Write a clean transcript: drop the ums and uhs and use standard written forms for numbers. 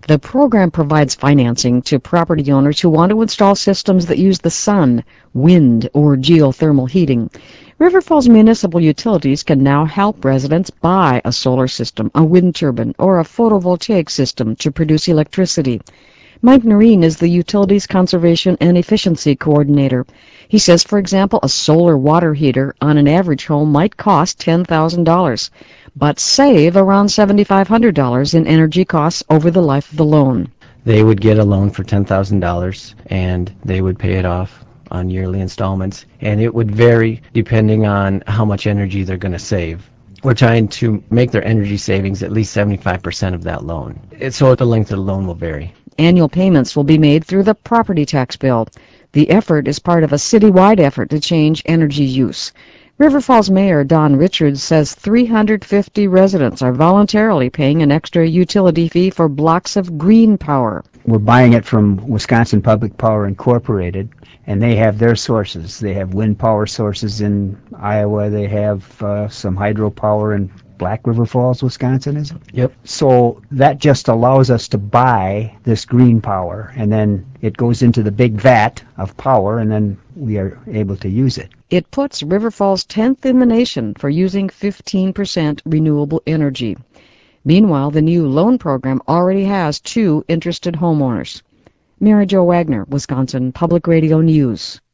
The program provides financing to property owners who want to install systems that use the sun, wind, or geothermal heating. River Falls Municipal Utilities can now help residents buy a solar system, a wind turbine, or a photovoltaic system to produce electricity. Mike Noreen is the Utilities Conservation and Efficiency Coordinator. He says, for example, a solar water heater on an average home might cost $10,000, but save around $7,500 in energy costs over the life of the loan. They would get a loan for $10,000 and they would pay it off on yearly installments, and it would vary depending on how much energy they're going to save. We're trying to make their energy savings at least 75% of that loan. So the length of the loan will vary. Annual payments will be made through the property tax bill. The effort is part of a citywide effort to change energy use. River Falls Mayor Don Richards says 350 residents are voluntarily paying an extra utility fee for blocks of green power. We're buying it from Wisconsin Public Power Incorporated, and they have their sources. They have wind power sources in Iowa. They have some hydropower in Black River Falls, Wisconsin, is it? Yep. So that just allows us to buy this green power, and then it goes into the big vat of power, and then we are able to use it. It puts River Falls 10th in the nation for using 15% renewable energy. Meanwhile, the new loan program already has 2 interested homeowners. Mary Jo Wagner, Wisconsin Public Radio News.